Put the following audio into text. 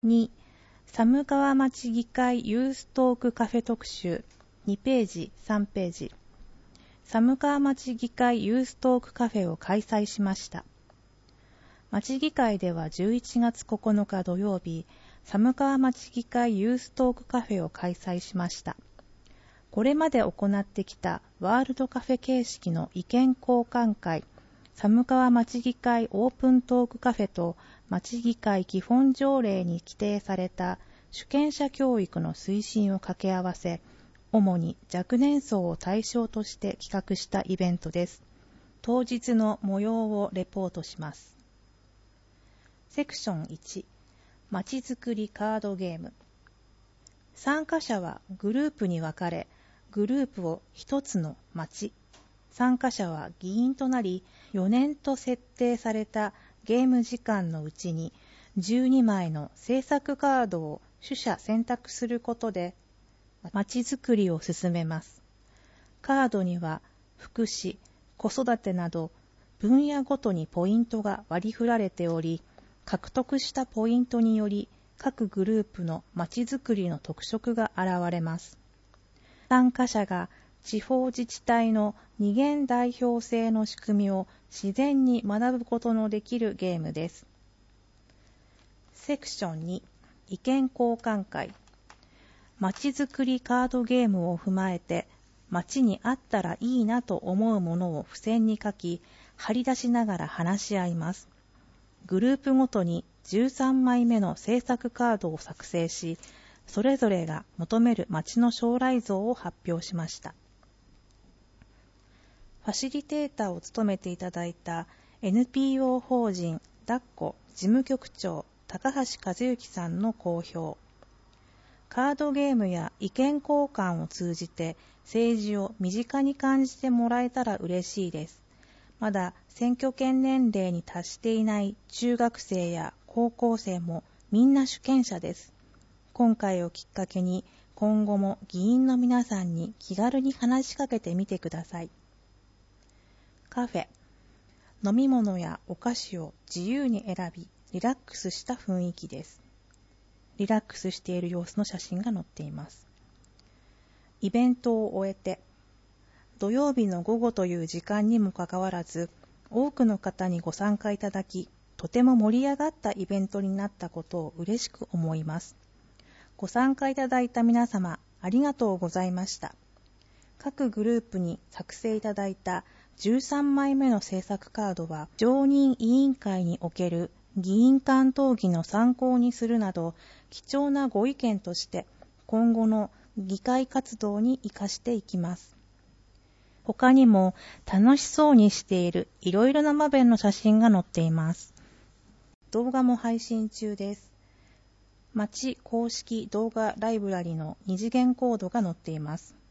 2、寒川町議会ユーストークカフェ特集2ページ、3ページ。寒川町議会ユーストークカフェを開催しました。町議会では11月9日土曜日、寒川町議会ユーストークカフェを開催しました。これまで行ってきたワールドカフェ形式の意見交換会、寒川町議会オープントークカフェと町議会基本条例に規定された主権者教育の推進を掛け合わせ、主に若年層を対象として企画したイベントです。当日の模様をレポートします。セクション1、まちづくりカードゲーム。参加者はグループに分かれ、グループを一つの町。参加者は議員となり、4年と設定されたゲーム時間のうちに12枚の制作カードを取捨選択することでまちづくりを進めます。カードには福祉、子育てなど分野ごとにポイントが割り振られており、獲得したポイントにより各グループのまちづくりの特色が現れます。参加者が地方自治体の二元代表制の仕組みを自然に学ぶことのできるゲームです。セクション2、意見交換会。まちづくりカードゲームを踏まえて、街にあったらいいなと思うものを付箋に書き、貼り出しながら話し合います。グループごとに13枚目の制作カードを作成し、それぞれが求める街の将来像を発表しました。ファシリテーターを務めていただいた NPO 法人だっこ事務局長高橋和幸さんの講評。カードゲームや意見交換を通じて政治を身近に感じてもらえたら嬉しいです。まだ選挙権年齢に達していない中学生や高校生もみんな主権者です。今回をきっかけに今後も議員の皆さんに気軽に話しかけてみてください。カフェ。飲み物やお菓子を自由に選び、リラックスした雰囲気です。リラックスしている様子の写真が載っています。イベントを終えて、土曜日の午後という時間にもかかわらず、多くの方にご参加いただき、とても盛り上がったイベントになったことを嬉しく思います。ご参加いただいた皆様、ありがとうございました。各グループに作成いただいた13枚目の制作カードは、常任委員会における議員間討議の参考にするなど、貴重なご意見として今後の議会活動に生かしていきます。他にも楽しそうにしているいろいろな場面の写真が載っています。動画も配信中です。町公式動画ライブラリの二次元コードが載っています。